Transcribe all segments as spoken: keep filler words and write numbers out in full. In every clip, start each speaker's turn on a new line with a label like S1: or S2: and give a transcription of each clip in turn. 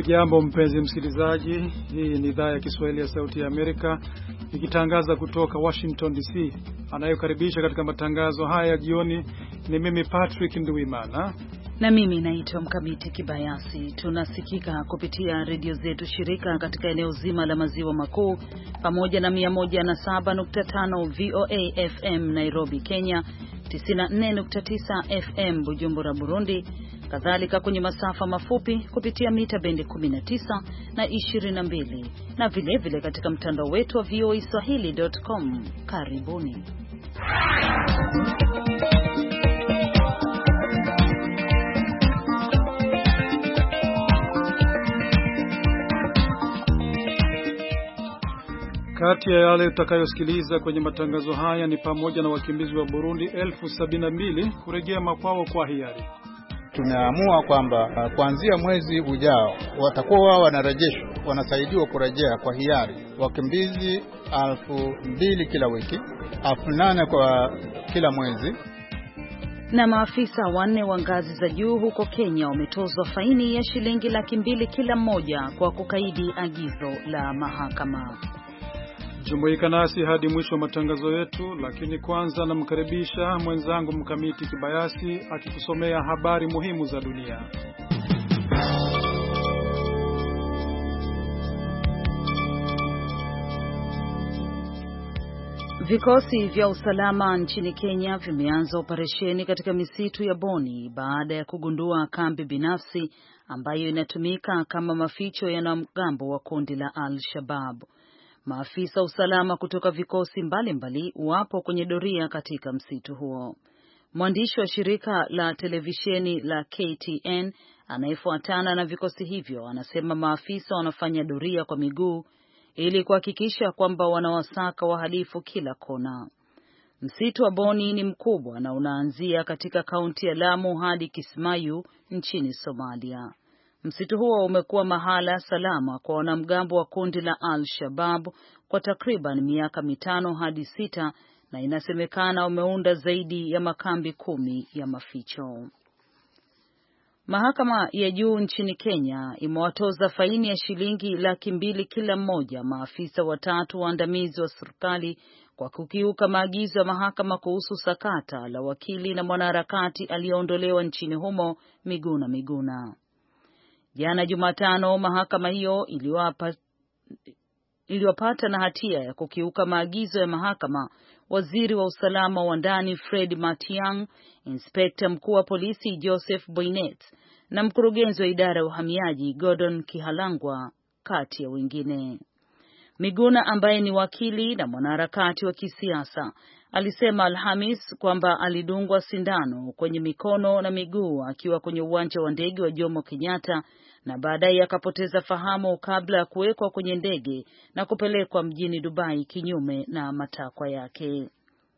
S1: Hujambo mpenzi msikilizaji, hii ni idhaa ya Kiswahili ya Sauti ya Amerika ikitangaza kutoka Washington D C. Anayokaribisha katika matangazo haya jioni ni mimi Patrick Nduwimana
S2: na mimi naitwa Mkamiti Kibayasi. Tunasikika kupitia redio zetu shirika katika eneo zima la maziwa makuu pamoja na mia moja na saba nukta tano V O A F M Nairobi Kenya, tisini na nne nukta tisa F M Bujumbura Burundi, kadhalika kwenye masafa mafupi kupitia mita bendi kumi na tisa na ishirini na mbili, na vile vile katika mtandao wetu wa V O A Swahili dot com. Karibuni.
S1: Kati ya yale utakayosikiliza kwenye matangazo haya ni pamoja na wakimbizi wa Burundi elfu sabini na mbili kurejea makwao kwa hiari.
S3: Tumeamua kwamba kuanzia mwezi ujao watakuwa wanarejeshwa, wanasaidiwa kurejea kwa hiari wakimbizi elfu mbili kila wiki, elfu nane kwa kila mwezi.
S2: Na maafisa wanne wa ngazi za juu huko Kenya wametozwa faini ya shilingi laki mbili kila mmoja kwa kukaidi agizo la mahakama.
S1: Jumuika nasi hadi mwisho wa matangazo yetu, lakini kwanza namkaribisha mwenzangu Mkamiti Kibayasi akikusomea habari muhimu za dunia.
S2: Vikosi vya usalama nchini Kenya vimeanza operesheni katika misitu ya Boni baada ya kugundua kambi binafsi ambayo inatumika kama maficho ya wanamgambo wa kundi la Al-Shabaab. Maafisa usalama kutoka vikosi mbalimbali wapo kwenye doria katika msitu huo. Mwandishi wa shirika la televisheni la K T N anayefuatana na vikosi hivyo anasema maafisa wanafanya doria kwa miguu ili kuhakikisha kwamba wanawasaka wahalifu kila kona. Msitu wa Boni ni mkubwa na unaanzia katika kaunti ya Lamu hadi Kismayu nchini Somalia. Msitu huo umekuwa mahala salama kwa wanamgambo wa kundi la Al-Shabaab kwa takriban miaka mitano hadi sita, na inasemekana umeunda zaidi ya makambi kumi ya maficho. Mahakama ya juu nchini Kenya imewatoza faini ya shilingi laki mbili kila mmoja maafisa watatu waandamizi wa serikali kwa kukiuka maagizo ya mahakama kuhusu sakata la wakili na mwanaharakati aliyeondolewa nchini humo Miguna Miguna. Jana Jumatano, mahakama hiyo iliwapa iliwapata na hatia ya kukiuka maagizo ya mahakama waziri wa usalama wa ndani Fred Matiang'i, inspekta mkuu wa polisi Joseph Boynet na mkurugenzi wa idara ya uhamiaji Gordon Kihalangwa kati ya wengine. Miguna ambaye ni wakili na mwanaharakati wa kisiasa alisema Alhamis kwamba alidungwa sindano kwenye mikono na miguu akiwa kwenye uwanja wa ndege wa Jomo Kenyatta na baadaye akapoteza fahamu kabla ya kuwekwa kwenye ndege na kupelekwa mjini Dubai kinyume na matakwa yake.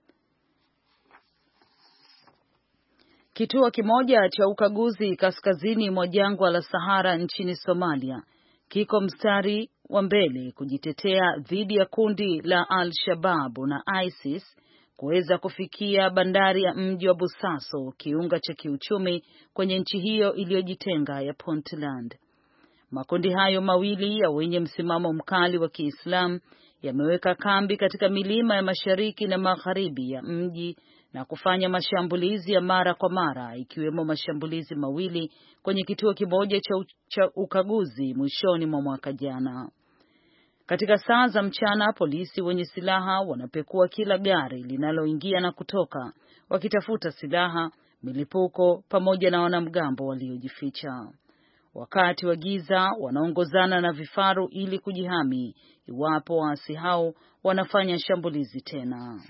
S2: Kituo kimoja cha ukaguzi kaskazini mwa jangwa la Sahara nchini Somalia kiko mstari wa mbele kujitetea dhidi ya kundi la Al-Shabaab na ISIS kuweza kufikia bandari ya mji wa Busaso, kiunga cha kiuchumi kwenye nchi hiyo iliyojitenga ya Puntland. Makundi hayo mawili ya wenye msimamo mkali wa Kiislamu yameweka kambi katika milima ya mashariki na magharibi ya mji na kufanya mashambulizi ya mara kwa mara, ikiwemo mashambulizi mawili kwenye kituo kimoja cha, cha ukaguzi mwishoni mwa mwaka jana. Katika saa za mchana, polisi wenye silaha wanapekua kila gari linaloingia na kutoka, wakitafuta silaha, milipuko pamoja na wanamgambo waliojificha. Wakati wa giza wanaongozana na vifaru ili kujihami iwapo waasi hao wanafanya shambulizi tena.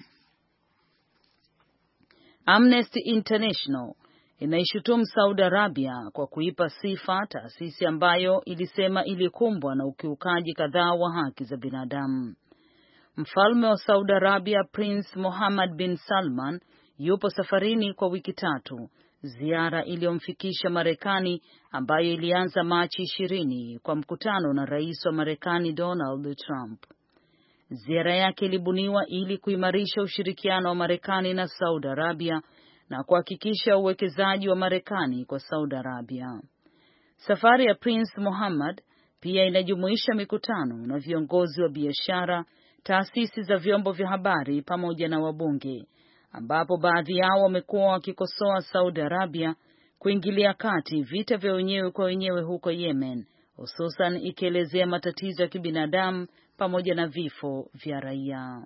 S2: Amnesty International inaishutumu Saudi Arabia kwa kuipa sifa taasisi ambayo ilisema ilikumbwa na ukiukaji kadhaa wa haki za binadamu. Mfalme wa Saudi Arabia Prince Mohammed bin Salman yupo safarini kwa wiki tatu, ziara iliyomfikisha Marekani ambayo ilianza Machi ishirini kwa mkutano na rais wa Marekani Donald Trump. Ziara yake ilibuniwa ili kuimarisha ushirikiano wa Marekani na Saudi Arabia na kuhakikisha uwekezaji wa Marekani kwa Saudi Arabia. Safari ya Prince Mohammed pia inajumuisha mikutano na viongozi wa biashara, taasisi za vyombo vya habari pamoja na wabunge, ambapo baadhi yao wamekuwa wakikosoa Saudi Arabia kuingilia kati vita vya wenyewe kwa wenyewe huko Yemen, hususan ikielezea matatizo ya kibinadamu pamoja na vifo vya raia.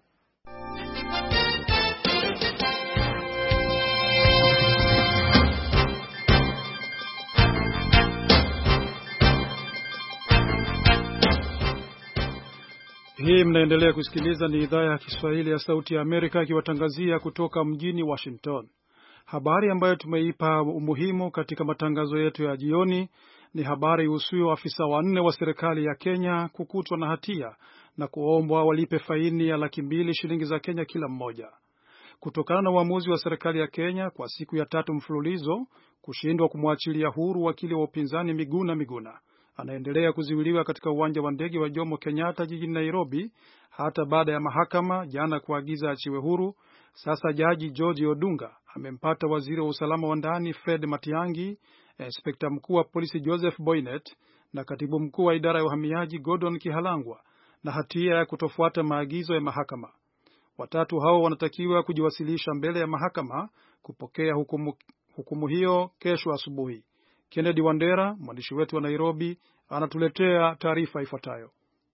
S1: Hii mnaendelea kusikiliza, ni idhaa ya Kiswahili ya Sauti ya Amerika ikiwatangazia kutoka mjini Washington. Habari ambayo tumeipa umuhimu katika matangazo yetu ya jioni ni habari ihusuyo afisa wanne wa serikali ya Kenya kukutwa na hatia na kuombwa walipe faini ya laki mbili shilingi za Kenya kila mmoja, kutokana na uamuzi wa serikali ya Kenya kwa siku ya tatu mfululizo kushindwa kumwachilia huru wakili wa upinzani Miguna Miguna. Anaendelea kuziwiliwa katika uwanja wa ndege wa Jomo Kenyatta jijini Nairobi hata baada ya mahakama jana kuagiza achiwe huru. Sasa Jaji George Odunga amempata waziri wa usalama wa ndani Fred Matiang'i, inspekta mkuu wa polisi Joseph Boynet na katibu mkuu wa idara ya uhamiaji Gordon Kihalangwa na hatia ya kutofuata maagizo ya mahakama. Watatu hao wanatakiwa kujiwasilisha mbele ya mahakama kupokea hukumu, hukumu hiyo kesho asubuhi. Kennedy Wandera, mwandishi wetu wa Nairobi, anatuletea taarifa ifuatayo.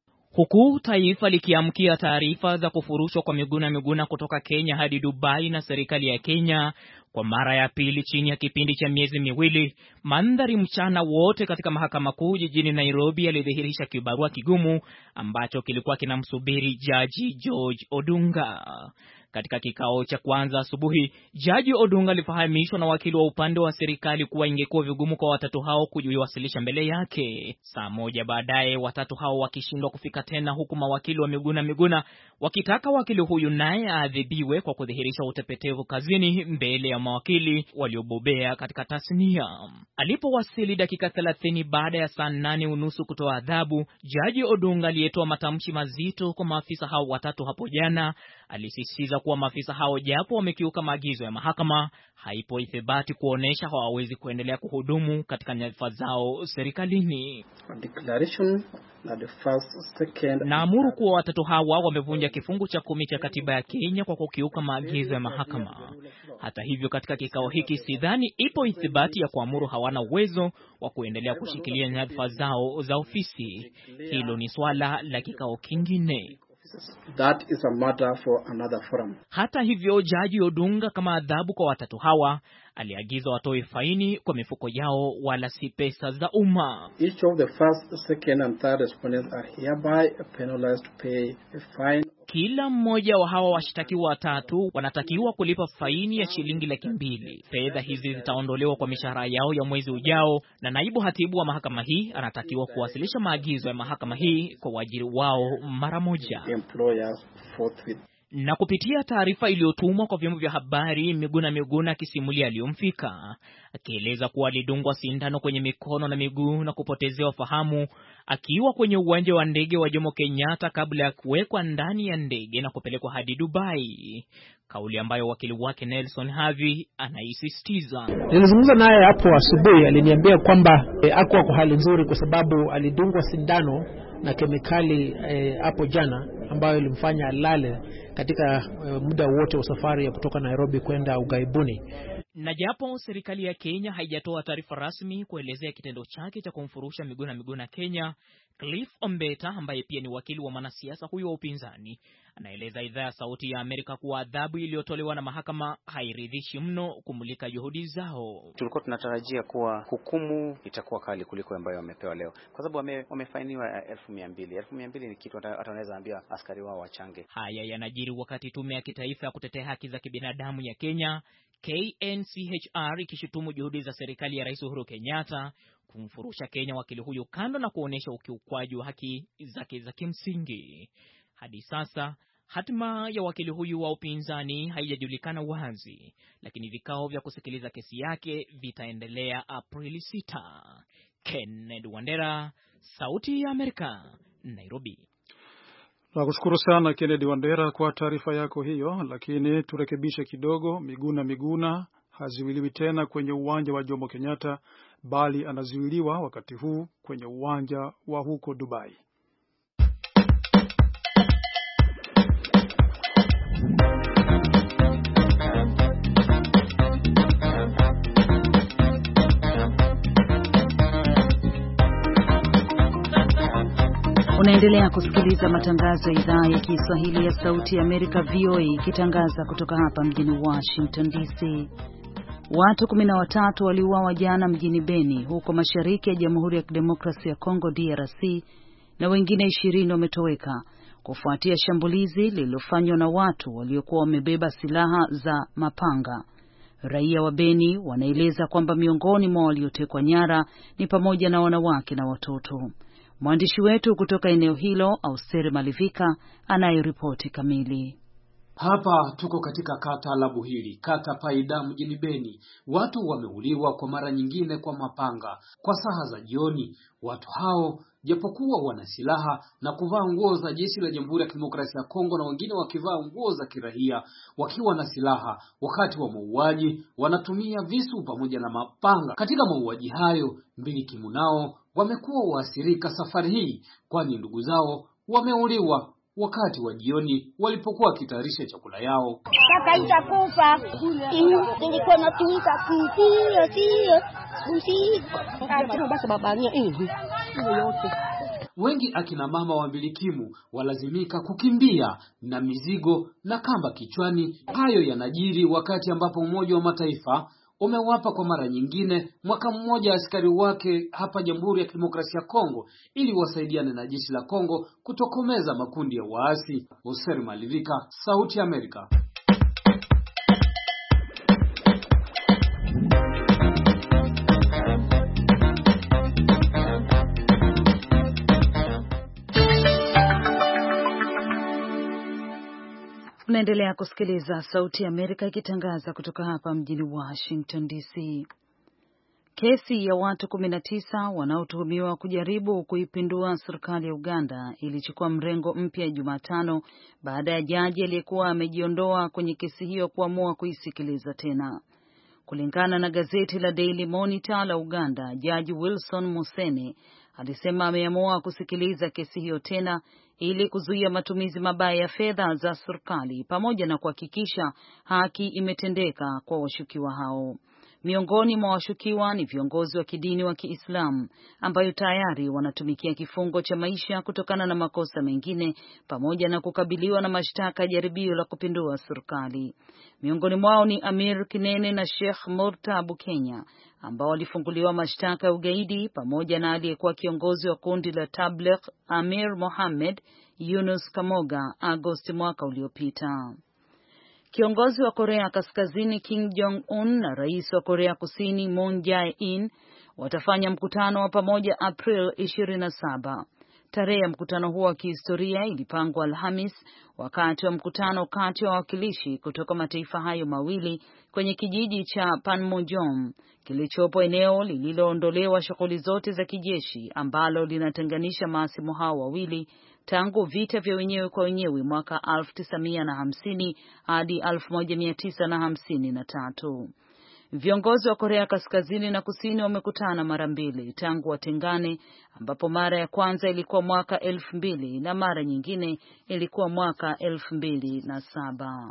S4: Huku taifa likiamkia taarifa za kufurushwa kwa Miguna Miguna kutoka Kenya hadi Dubai na serikali ya Kenya kwa mara ya pili chini ya kipindi cha miezi miwili, mandhari mchana wote katika mahakama kuu jijini Nairobi yalidhihirisha kibarua kigumu ambacho kilikuwa kinamsubiri Jaji George Odunga. Katika kikao cha kwanza asubuhi, Jaji Odunga alifahamishwa na wakili wa upande wa serikali kuwa ingekuwa vigumu kwa watatu hao kujiwasilisha mbele yake. Saa moja baadaye watatu hao wakishindwa kufika tena, huku mawakili wa Miguna Miguna wakitaka wakili huyu naye aadhibiwe kwa kudhihirisha utepetevu kazini mbele ya mawakili waliobobea katika tasnia. Alipowasili dakika thelathini baada ya saa nane unusu kutoa adhabu, Jaji Odunga aliyetoa matamshi mazito kwa maafisa hao watatu hapo jana alisisitiza kuwa maafisa hao japo wamekiuka maagizo ya mahakama, haipo ithibati kuonesha hawawezi kuendelea kuhudumu katika nyadhifa zao serikalini. Naamuru kuwa watatu hawa wamevunja kifungu cha kumi cha katiba ya Kenya kwa kukiuka maagizo ya mahakama. Hata hivyo, katika kikao hiki sidhani ipo ithibati ya kuamuru hawana uwezo wa kuendelea kushikilia nyadhifa zao za ofisi. Hilo ni swala la kikao kingine.
S5: That is a matter for another forum.
S4: Hata hivyo, Jaji Odunga kama adhabu kwa watatu hawa aliagiza watoe faini kwa mifuko yao wala si pesa za umma.
S5: Each of the first, second and third respondents are hereby penalized to pay a fine.
S4: Kila mmoja wa hawa washtakiwa watatu wanatakiwa kulipa faini ya shilingi laki mbili. Fedha hizi zitaondolewa kwa mishahara yao ya mwezi ujao, na naibu hatibu wa mahakama hii anatakiwa kuwasilisha maagizo ya mahakama hii kwa waajiri wao mara moja. Na kupitia taarifa iliyotumwa kwa vyombo vya habari, Miguna Miguna akisimulia aliyomfika, akieleza kuwa alidungwa sindano kwenye mikono na miguu na kupotezewa fahamu akiwa kwenye uwanja wa ndege wa Jomo Kenyatta kabla ya kuwekwa ndani ya ndege na kupelekwa hadi Dubai. Kauli ambayo wakili wake Nelson Havi anaisisitiza.
S6: Nilizungumza naye hapo asubuhi, aliniambia kwamba e, hakuwa kwa hali nzuri kwa sababu alidungwa sindano na kemikali hapo e, jana ambayo ilimfanya alale katika e, muda wote wa safari ya kutoka Nairobi kwenda Ughaibuni.
S4: Na japo serikali ya Kenya haijatoa taarifa rasmi kuelezea kitendo chake cha kumfurusha Miguna Miguna Kenya, Cliff Ombeta ambaye pia ni wakili wa mwanasiasa huyo wa upinzani anaeleza idhaa ya Sauti ya Amerika kuwa adhabu iliyotolewa na mahakama hairidhishi mno kumulika juhudi zao.
S7: Tulikuwa tunatarajia kuwa hukumu itakuwa kali kuliko ambayo wamepewa leo, kwa sababu wame, wamefainiwa elfu mia mbili. elfu mia mbili ni kitu atanaweza ambia askari wao wachange.
S4: Haya yanajiri wakati tume ya kitaifa ya kutetea haki za kibinadamu ya Kenya K N C H R ikishutumu juhudi za serikali ya Rais Uhuru Kenyatta kumfurusha Kenya wakili huyo, kando na kuonesha ukiukwaji wa haki zake za kimsingi. Hadi sasa hatima ya wakili huyu wa upinzani haijajulikana wazi, lakini vikao vya kusikiliza kesi yake vitaendelea Aprili sita. Kennedy Wandera, Sauti ya Amerika, Nairobi.
S1: Nakushukuru sana Kennedy Wandera kwa taarifa yako hiyo, lakini turekebishe kidogo. Miguna Miguna haziwiliwi tena kwenye uwanja wa Jomo Kenyatta, bali anaziwiliwa wakati huu kwenye uwanja wa huko Dubai.
S2: Unaendelea kusikiliza matangazo ya idhaa ya Kiswahili ya Sauti ya Amerika V O A ikitangaza kutoka hapa mjini Washington D C. Watu kumi na watatu waliuawa jana mjini Beni huko mashariki ya Jamhuri ya Kidemokrasia ya Kongo D R C na wengine ishirini wametoweka kufuatia shambulizi lililofanywa na watu waliokuwa wamebeba silaha za mapanga. Raia wa Beni wanaeleza kwamba miongoni mwa waliotekwa nyara ni pamoja na wanawake na watoto. Mwandishi wetu kutoka eneo hilo, Austere Malivika, anayeripoti kamili.
S8: Hapa tuko katika kata la Buhiri, kata Paida mjini Beni. Watu wameuliwa kwa mara nyingine kwa mapanga kwa saa za jioni. Watu hao japokuwa wana silaha na kuvaa nguo za jeshi la Jamhuri ya Kidemokrasia ya Kongo na wengine wakivaa nguo za kiraia wakiwa na silaha, wakati wa mauaji wanatumia visu pamoja na mapanga. Katika mauaji hayo, mbiliki nao wamekuwa waathirika safari hii, kwani ndugu zao wameuliwa wakati wa jioni walipokuwa kitayarisha chakula yao.
S9: Kaka itakufa. Nilikuwa natumika kutia tia. Usi. Akina basi babania hivi. Yote.
S8: Wengi akina mama wa mbilikimu walazimika kukimbia na mizigo na kamba kichwani. Hayo yanajiri wakati ambapo Umoja wa Mataifa umewapa kwa mara nyingine mwaka mmoja askari wake hapa Jamhuri ya Kidemokrasia ya Kongo ili wasaidiane na jeshi la Kongo kutokomeza makundi ya waasi. Austere Malivika, Sauti ya Amerika.
S2: Unaendelea kusikiliza Sauti ya Amerika ikitangaza kutoka hapa mjini Washington D C. Kesi ya watu kumi na tisa wanaotuhumiwa kujaribu kuipindua serikali ya Uganda ilichukua mrengo mpya Jumatano baada ya jaji aliyekuwa amejiondoa kwenye kesi hiyo kuamua kuisikiliza tena. Kulingana na gazeti la Daily Monitor la Uganda, Jaji Wilson Musene alisema ameamua kusikiliza kesi hiyo tena ili kuzuia matumizi mabaya ya fedha za serikali pamoja na kuhakikisha haki imetendeka kwa washukiwa hao. Miongoni mwa washukiwa ni viongozi wa kidini wa Kiislamu ambayo tayari wanatumikia kifungo cha maisha kutokana na makosa mengine pamoja na kukabiliwa na mashtaka ya jaribio la kupindua serikali. Miongoni mwao ni Amir Kinene na Sheikh Murta Bukenya ambao walifunguliwa mashtaka ya ugaidi pamoja na aliyekuwa kiongozi wa kundi la Tabligh Amir Mohammed Yunus Kamoga Agosti mwaka uliopita. Kiongozi wa Korea Kaskazini Kim Jong-un na rais wa Korea Kusini Moon Jae-in watafanya mkutano wa pamoja April ishirini na saba. Tarehe ya mkutano huo wa kihistoria ilipangwa Alhamis wakati wa mkutano kati ya wawakilishi kutoka mataifa hayo mawili kwenye kijiji cha Panmunjom kilichopo eneo lililoondolewa shughuli zote za kijeshi ambalo linatenganisha maasimu hao wawili tangu vita vya wenyewe kwa wenyewe mwaka elfu tisa mia hamsini hadi elfu moja mia tisa hamsini na tatu. Viongozi wa Korea Kaskazini na Kusini wamekutana mara mbili tangu watengane, ambapo mara ya kwanza ilikuwa mwaka elfu mbili na mara nyingine ilikuwa mwaka elfu mbili na saba.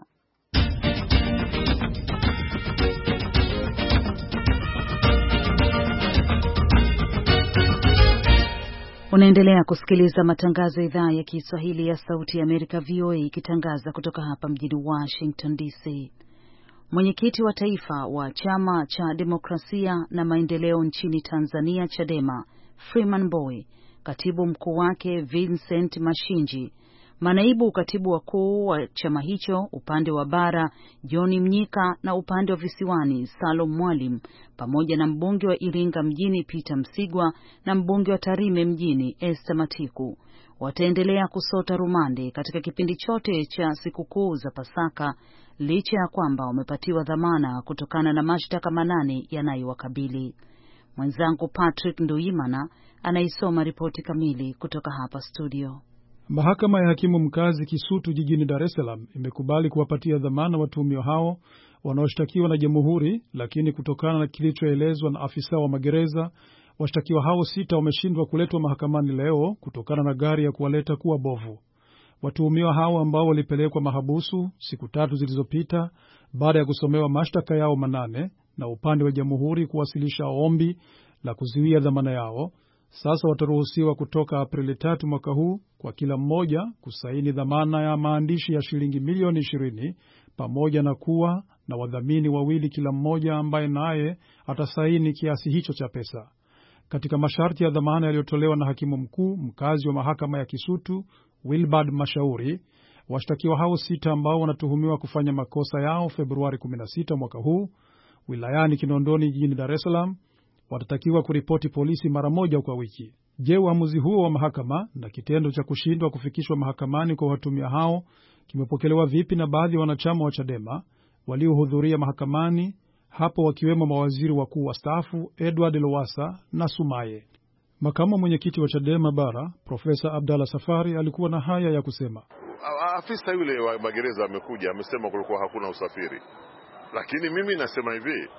S2: Unaendelea kusikiliza matangazo ya idhaa ya Kiswahili ya Sauti ya Amerika V O A ikitangaza kutoka hapa mjini Washington D C. Mwenyekiti wa taifa wa Chama cha Demokrasia na Maendeleo nchini Tanzania Chadema, Freeman Mbowe, katibu mkuu wake Vincent Mashinji, manaibu katibu wakuu wa chama hicho upande wa bara John Mnyika na upande wa visiwani Salum Mwalim, pamoja na mbunge wa Iringa mjini Peter Msigwa na mbunge wa Tarime mjini Esther Matiku wataendelea kusota rumande katika kipindi chote cha sikukuu za Pasaka, licha ya kwamba wamepatiwa dhamana kutokana na mashtaka manane yanayowakabili. Mwenzangu Patrick Nduimana anaisoma ripoti kamili kutoka hapa studio.
S1: Mahakama ya hakimu mkazi Kisutu jijini Dar es Salaam imekubali kuwapatia dhamana watuhumiwa hao wanaoshtakiwa na jamhuri, lakini kutokana na kilichoelezwa na afisa wa magereza, washtakiwa hao sita wameshindwa kuletwa mahakamani leo kutokana na gari ya kuwaleta kuwa bovu. Watuhumiwa hao ambao walipelekwa mahabusu siku tatu zilizopita baada ya kusomewa mashtaka yao manane na upande wa jamhuri kuwasilisha ombi la kuzuia dhamana yao, sasa wataruhusiwa kutoka Aprili tatu mwaka huu kwa kila mmoja kusaini dhamana ya maandishi ya shilingi milioni ishirini pamoja na kuwa na wadhamini wawili kila mmoja ambaye naye atasaini kiasi hicho cha pesa. Katika masharti ya dhamana yaliyotolewa na hakimu mkuu mkazi wa mahakama ya Kisutu Wilbard Mashauri, washtakiwa hao sita ambao wanatuhumiwa kufanya makosa yao Februari kumi na sita mwaka huu wilayani Kinondoni jijini Dar es Salaam watatakiwa kuripoti polisi mara moja kwa wiki. Je, uamuzi huo wa mahakama na kitendo cha kushindwa kufikishwa mahakamani kwa watumia hao kimepokelewa vipi na baadhi ya wanachama wa Chadema waliohudhuria mahakamani, hapo wakiwemo mawaziri wakuu wastaafu Edward Lowassa na Sumaye? Makamu mwenyekiti wa Chadema Bara, Profesa Abdalla Safari, alikuwa na haya ya kusema.
S10: Afisa yule wa magereza amekuja, amesema kulikuwa hakuna usafiri. Lakini mimi nasema hivi,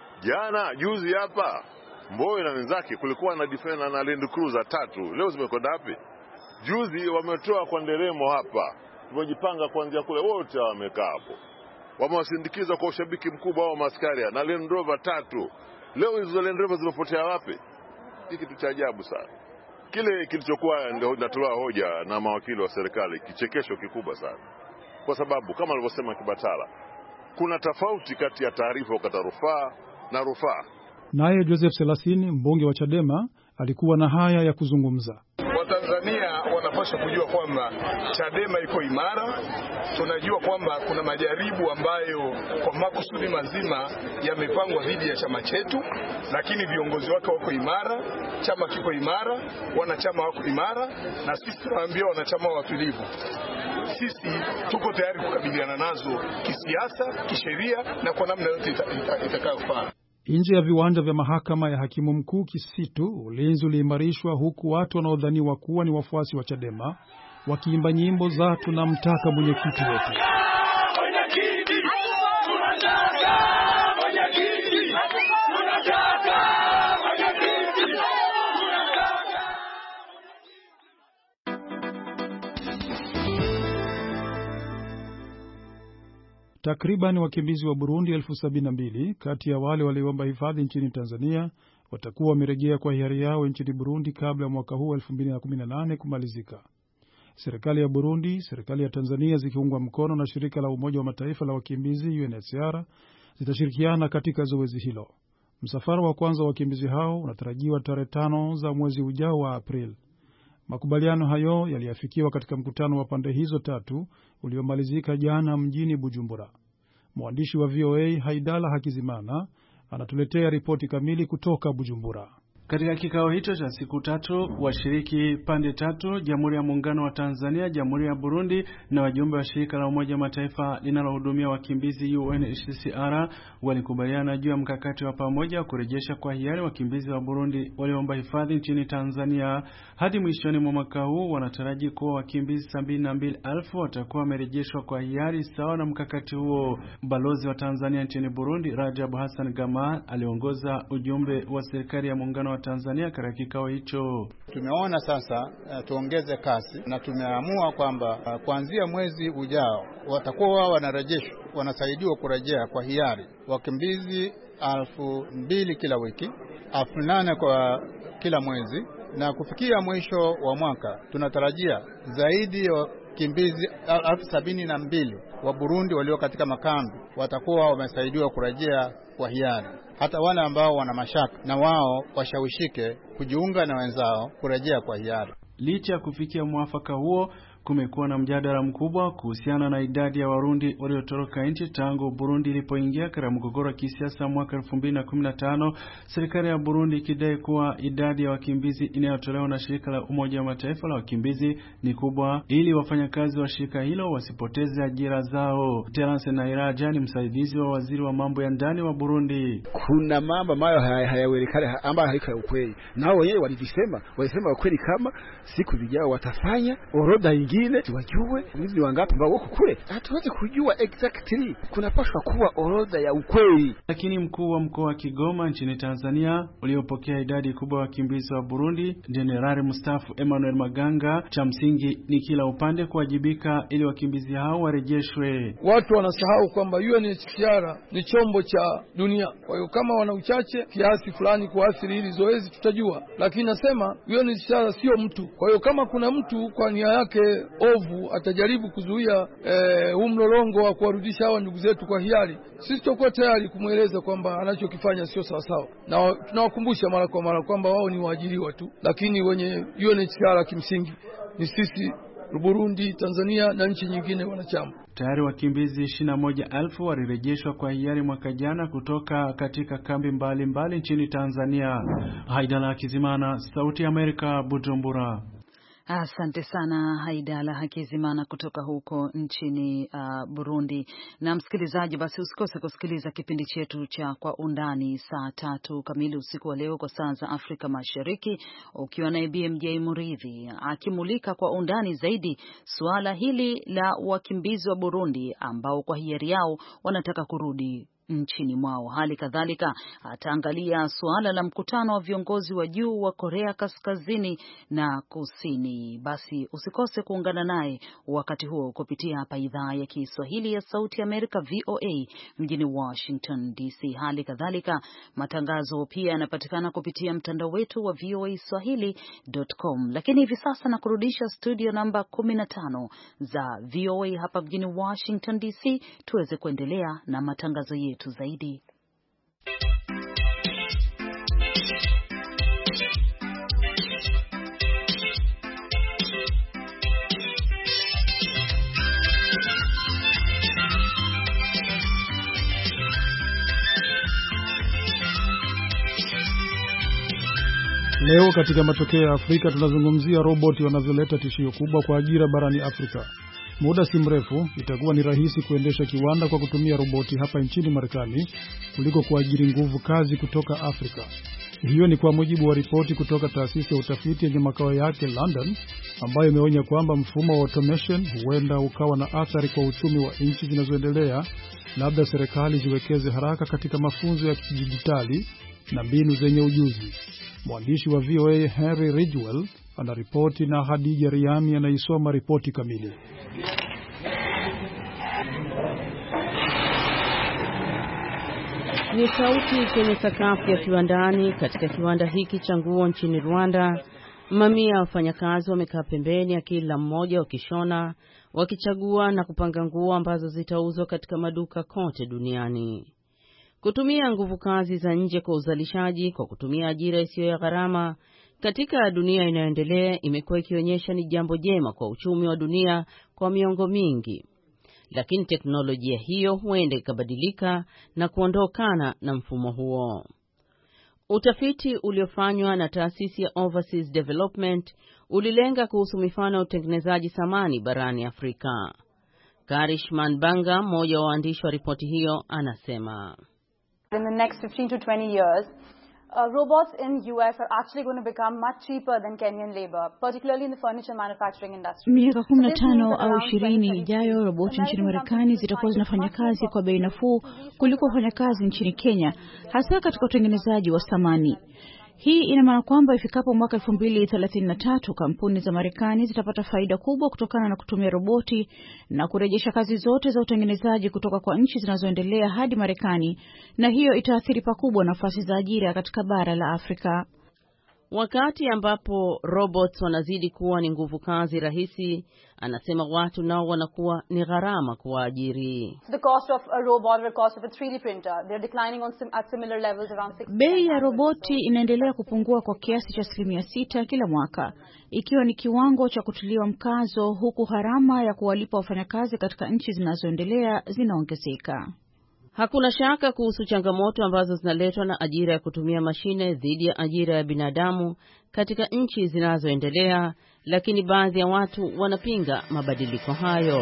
S10: jana juzi hapa Mbowe na wenzake kulikuwa na Defender na Land Cruiser tatu. Leo zimekwenda wapi? Juzi wametoa kwa nderemo hapa. Tumejipanga kuanzia kule, wote wamekaa hapo. Wamewasindikiza kwa ushabiki mkubwa wa maskaria na Land Rover tatu. Leo hizo Land Rover zimepotea wapi? Hiki kitu cha ajabu sana. Kile kilichokuwa ndio natoa hoja na mawakili wa serikali, kichekesho kikubwa sana. Kwa sababu kama alivyosema Kibatala, kuna tofauti kati ya taarifa wakati rufaa na rufaa.
S1: Naye Joseph Selasini, mbunge wa Chadema, alikuwa na haya ya kuzungumza.
S11: Watanzania wanapaswa kujua kwamba Chadema iko imara. Tunajua kwamba kuna majaribu ambayo kwa makusudi mazima yamepangwa dhidi ya chama chetu, lakini viongozi wake wako imara, chama kiko imara, wanachama wako imara, na sisi tunaambia wanachama watulivu. Sisi tuko tayari kukabiliana nazo kisiasa, kisheria na kwa namna yote itakayofaa.
S1: Nje ya viwanja vya mahakama ya hakimu mkuu Kisitu, ulinzi uliimarishwa huku watu wanaodhaniwa kuwa ni wafuasi wa Chadema wakiimba nyimbo za tunamtaka mwenyekiti wetu. Takriban wakimbizi wa Burundi elfu sabini na mbili kati ya wale walioomba hifadhi nchini Tanzania watakuwa wamerejea kwa hiari yao nchini Burundi kabla ya mwaka huu elfu mbili na kumi na nane kumalizika. Serikali ya Burundi, serikali ya Tanzania zikiungwa mkono na shirika la Umoja wa Mataifa la wakimbizi U N H C R zitashirikiana katika zoezi hilo. Msafara wa kwanza wa wakimbizi hao unatarajiwa tarehe tano za mwezi ujao wa April. Makubaliano hayo yaliafikiwa katika mkutano wa pande hizo tatu uliomalizika jana mjini Bujumbura. Mwandishi wa V O A Haidala Hakizimana anatuletea ripoti kamili kutoka Bujumbura.
S12: Katika kikao hicho cha siku tatu, washiriki pande tatu, Jamhuri ya Muungano wa Tanzania, Jamhuri ya Burundi na wajumbe wa shirika la Umoja wa Mataifa linalohudumia wakimbizi U N H C R walikubaliana juu ya mkakati wa pamoja kurejesha kwa hiari wakimbizi wa Burundi walioomba hifadhi nchini Tanzania. Hadi mwishoni mwa mwaka huu wanataraji kuwa wakimbizi sabini na mbili elfu watakuwa wamerejeshwa kwa hiari sawa na mkakati huo. Balozi wa Tanzania nchini Burundi, Rajab Hassan Gamal, aliongoza ujumbe wa serikali ya Muungano wa Tanzania katika kikao hicho.
S3: Tumeona sasa uh, tuongeze kasi na tumeamua kwamba uh, kuanzia mwezi ujao watakuwa wao wanarejeshwa, wanasaidiwa kurejea kwa hiari wakimbizi elfu mbili kila wiki, elfu nane kwa kila mwezi, na kufikia mwisho wa mwaka tunatarajia zaidi ya wakimbizi elfu sabini na mbili wa Burundi walio katika makambi watakuwa wamesaidiwa kurejea kwa hiari. Hata wale ambao wana mashaka na wao washawishike kujiunga na wenzao kurejea kwa hiari.
S12: Licha ya kufikia mwafaka huo, kumekuwa na mjadala mkubwa kuhusiana na idadi ya Warundi waliotoroka nchi tangu Burundi ilipoingia katika mgogoro wa kisiasa mwaka elfu mbili na kumi na tano. Serikali ya Burundi ikidai kuwa idadi ya wakimbizi inayotolewa na shirika la Umoja wa Mataifa la wakimbizi ni kubwa, ili wafanyakazi wa shirika hilo wasipoteze ajira zao. Terence Nairaja ni msaidizi wa waziri wa mambo ya ndani wa Burundi.
S13: Kuna mambo ambayo hayaeleweki ambayo haiko ukweli. Nao wenyewe walisema, walisema ukweli kama siku zijao watafanya orodha nyingine tuwajue wizi wangapi ambao wako kule. Hatuwezi kujua exactly, kunapaswa kuwa orodha ya ukweli.
S12: Lakini mkuu wa mkoa wa Kigoma nchini Tanzania uliopokea idadi kubwa ya wakimbizi wa Burundi, Jenerali mstaafu Emmanuel Maganga, cha msingi ni kila upande kuwajibika ili wakimbizi hao warejeshwe.
S14: Watu wanasahau kwamba U N H C R ni chombo cha dunia. Kwa hiyo kama wana uchache kiasi fulani kuathiri hili zoezi tutajua, lakini nasema U N H C R sio mtu. Kwa hiyo kama kuna mtu kwa nia yake ovu atajaribu kuzuia eh, umlolongo wa kuwarudisha hawa ndugu zetu kwa hiari, sisi tutakuwa tayari kumweleza kwamba anachokifanya sio sawa sawa, na tunawakumbusha mara kwa mara kwamba wao ni waajiriwa tu, lakini wenye U N H C R kimsingi ni sisi Burundi, Tanzania na nchi nyingine wanachama.
S12: Tayari wakimbizi ishirini na moja elfu walirejeshwa kwa hiari mwaka jana kutoka katika kambi mbalimbali mbali nchini Tanzania. Haidala Hakizimana, Sauti ya Amerika, Bujumbura.
S2: Asante sana Haidala Hakizimana kutoka huko nchini uh, Burundi. Na msikilizaji, basi usikose kusikiliza kipindi chetu cha Kwa Undani saa tatu kamili usiku wa leo kwa saa za Afrika Mashariki, ukiwa na B M J Muridhi akimulika kwa undani zaidi suala hili la wakimbizi wa Burundi ambao kwa hiari yao wanataka kurudi nchini mwao. Hali kadhalika ataangalia suala la mkutano wa viongozi wa juu wa Korea Kaskazini na Kusini. Basi usikose kuungana naye wakati huo kupitia hapa idhaa ya Kiswahili ya Sauti Amerika V O A mjini Washington D C. Hali kadhalika matangazo pia yanapatikana kupitia mtandao wetu wa v o a swahili dot com. Lakini hivi sasa na kurudisha studio namba kumi na tano za V O A hapa mjini Washington D C tuweze kuendelea na matangazo yetu tu zaidi.
S1: Leo katika matokeo ya Afrika tunazungumzia roboti wanavyoleta tishio kubwa kwa ajira barani Afrika. Muda si mrefu itakuwa ni rahisi kuendesha kiwanda kwa kutumia roboti hapa nchini Marekani kuliko kuajiri nguvu kazi kutoka Afrika. Hiyo ni kwa mujibu wa ripoti kutoka taasisi ya utafiti yenye makao yake London, ambayo imeonya kwamba mfumo wa automation huenda ukawa na athari kwa uchumi wa nchi zinazoendelea. Labda serikali ziwekeze haraka katika mafunzo ya kidijitali na mbinu zenye ujuzi. Mwandishi wa V O A Henry Ridgewell anaripoti na Hadija Riami anaisoma ripoti kamili.
S15: Ni sauti kwenye sakafu ya kiwandani katika kiwanda hiki cha nguo nchini Rwanda. Mamia ya wafanyakazi wamekaa pembeni ya kila mmoja wakishona, wakichagua na kupanga nguo ambazo zitauzwa katika maduka kote duniani. Kutumia nguvu kazi za nje kwa uzalishaji kwa kutumia ajira isiyo ya gharama katika dunia inayoendelea imekuwa ikionyesha ni jambo jema kwa uchumi wa dunia kwa miongo mingi. Lakini teknolojia hiyo huenda ikabadilika na kuondokana na mfumo huo. Utafiti uliofanywa na taasisi ya Overseas Development ulilenga kuhusu mifano ya utengenezaji samani barani Afrika. Karishman Banga, mmoja wa waandishi wa ripoti hiyo, anasema
S16: In the next fifteen to twenty years, uh, robots in U S are actually going to become much cheaper than Kenyan labor, particularly in the furniture manufacturing industry.
S17: Miaka kumi na tano au ishirini ijayo, roboti nchini Marekani zitakuwa zinafanya kazi kwa bei nafuu kuliko wafanyakazi nchini Kenya, hasa katika utengenezaji wa samani. Hii ina maana kwamba ifikapo mwaka elfu mbili thelathini na tatu kampuni za Marekani zitapata faida kubwa kutokana na kutumia roboti na kurejesha kazi zote za utengenezaji kutoka kwa nchi zinazoendelea hadi Marekani, na hiyo itaathiri pakubwa nafasi za ajira katika bara la Afrika.
S15: Wakati ambapo robots wanazidi kuwa ni nguvu kazi rahisi, anasema watu nao wanakuwa ni gharama kuajiri.
S16: The cost of a robot or cost of a three D printer, they're declining on sim at similar levels around six percent.
S17: Bei ya roboti inaendelea kupungua kwa kiasi cha asilimia sita kila mwaka, ikiwa ni kiwango cha kutiliwa mkazo, huku gharama ya kuwalipa wafanyakazi katika nchi zinazoendelea zinaongezeka.
S15: Hakuna shaka kuhusu changamoto ambazo zinaletwa na ajira ya kutumia mashine dhidi ya ajira ya binadamu katika nchi zinazoendelea, lakini baadhi ya watu wanapinga mabadiliko hayo.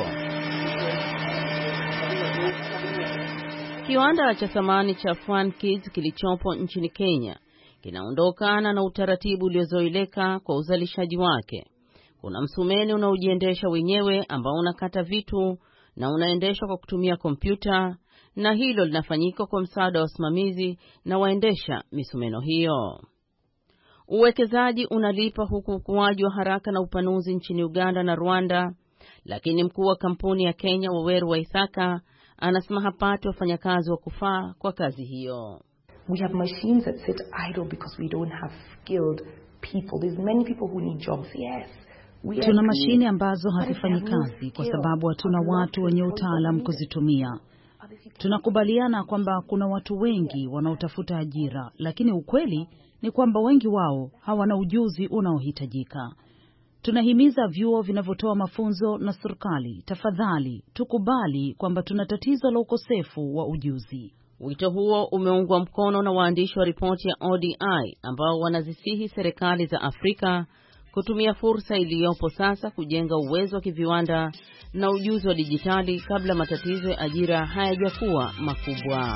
S15: Kiwanda cha samani cha Fun Kids kilichopo nchini Kenya kinaondokana na utaratibu uliozoeleka kwa uzalishaji wake. Kuna msumeni unaojiendesha wenyewe ambao unakata vitu na unaendeshwa kwa kutumia kompyuta, na hilo linafanyika kwa msaada wa wasimamizi na waendesha misumeno hiyo. Uwekezaji unalipa huku ukuaji wa haraka na upanuzi nchini Uganda na Rwanda, lakini mkuu wa kampuni ya Kenya Waweru Waithaka anasema hapati wafanyakazi wa kufaa kwa kazi hiyo.
S18: We have machines that sit idle because we don't have skilled people. There's many people who need jobs. Yes.
S2: Tuna mashine ambazo hazifanyi kazi kwa sababu hatuna watu wenye utaalamu kuzitumia. Tunakubaliana kwamba kuna watu wengi wanaotafuta ajira, lakini ukweli ni kwamba wengi wao hawana ujuzi unaohitajika. Tunahimiza vyuo vinavyotoa mafunzo na serikali, tafadhali tukubali kwamba tuna tatizo la ukosefu wa ujuzi.
S15: Wito huo umeungwa mkono na waandishi wa ripoti ya O D I ambao wanazisihi serikali za Afrika kutumia fursa iliyopo sasa kujenga uwezo wa kiviwanda na ujuzi wa dijitali kabla matatizo ya ajira hayajakuwa makubwa.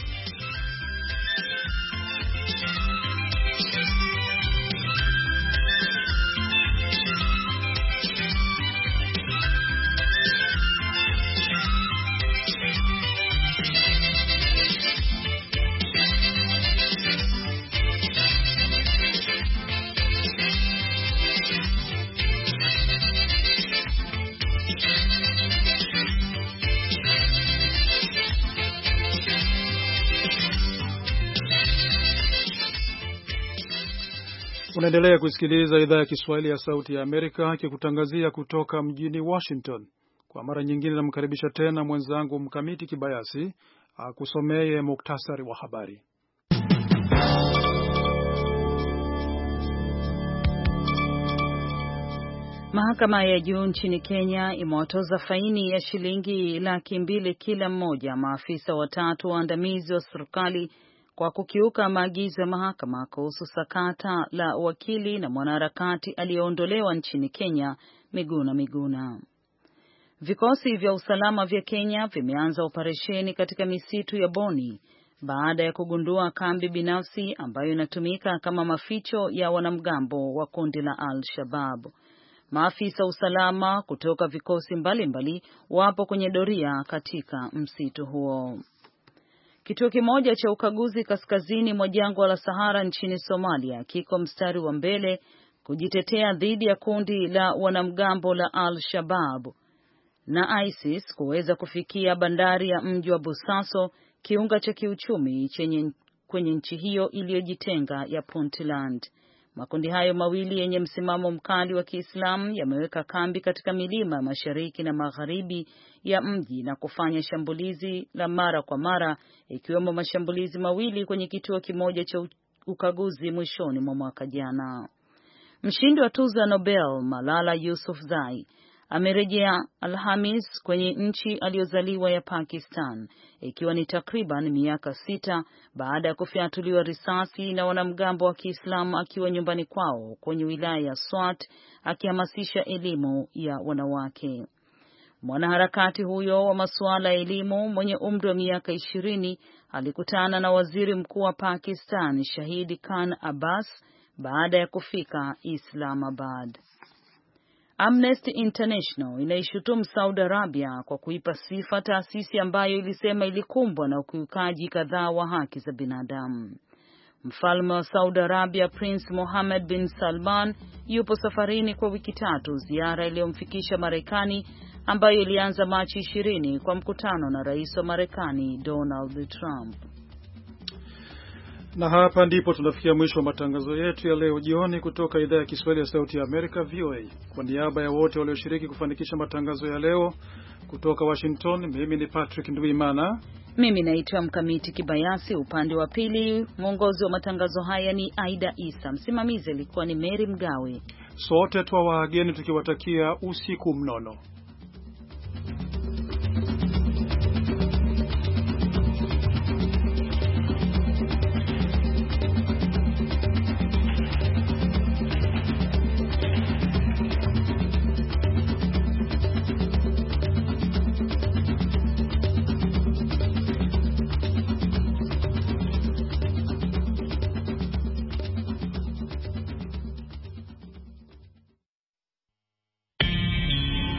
S1: Unaendelea kusikiliza idhaa ya Kiswahili ya Sauti ya Amerika ikikutangazia kutoka mjini Washington. Kwa mara nyingine namkaribisha tena mwenzangu Mkamiti Kibayasi akusomee muktasari wa habari.
S2: Mahakama ya juu nchini Kenya imewatoza faini ya shilingi laki mbili kila mmoja maafisa watatu waandamizi wa serikali kwa kukiuka maagizo ya mahakama kuhusu sakata la wakili na mwanaharakati aliyeondolewa nchini Kenya Miguna Miguna. Vikosi vya usalama vya Kenya vimeanza operesheni katika misitu ya Boni baada ya kugundua kambi binafsi ambayo inatumika kama maficho ya wanamgambo wa kundi la Al-Shabaab. Maafisa usalama kutoka vikosi mbalimbali mbali wapo kwenye doria katika msitu huo. Kituo kimoja cha ukaguzi kaskazini mwa jangwa la Sahara nchini Somalia kiko mstari wa mbele kujitetea dhidi ya kundi la wanamgambo la Al-Shabaab na ISIS kuweza kufikia bandari ya mji wa Busaso, kiunga cha kiuchumi chenye kwenye nchi hiyo iliyojitenga ya Puntland. Makundi hayo mawili yenye msimamo mkali wa Kiislamu yameweka kambi katika milima ya mashariki na magharibi ya mji na kufanya shambulizi la mara kwa mara, ikiwemo mashambulizi mawili kwenye kituo kimoja cha ukaguzi mwishoni mwa mwaka jana. Mshindi wa tuzo ya Nobel Malala Yousafzai amerejea Alhamis kwenye nchi aliyozaliwa ya Pakistan, ikiwa ni takriban miaka sita baada ya kufyatuliwa risasi na wanamgambo wa Kiislamu akiwa nyumbani kwao kwenye wilaya ya Swat akihamasisha elimu ya wanawake. Mwanaharakati huyo wa masuala ya elimu mwenye umri wa miaka ishirini alikutana na waziri mkuu wa Pakistan Shahid Khan Abbas baada ya kufika Islamabad. Amnesty International inaishutumu Saudi Arabia kwa kuipa sifa taasisi ambayo ilisema ilikumbwa na ukiukaji kadhaa wa haki za binadamu. Mfalme wa Saudi Arabia Prince Mohammed bin Salman yupo safarini kwa wiki tatu, ziara iliyomfikisha Marekani ambayo ilianza Machi ishirini kwa mkutano na rais wa Marekani Donald Trump.
S1: Na hapa ndipo tunafikia mwisho wa matangazo yetu ya leo jioni kutoka idhaa ya Kiswahili ya Sauti ya Amerika V O A. Kwa niaba ya wote walioshiriki kufanikisha matangazo ya leo kutoka Washington, mimi ni Patrick Ndwimana.
S2: Mimi naitwa Mkamiti Kibayasi. Upande wa pili mwongozi wa matangazo haya ni Aida Isa. Msimamizi alikuwa ni Mary Mgawe.
S1: Sote twa wageni tukiwatakia usiku mnono.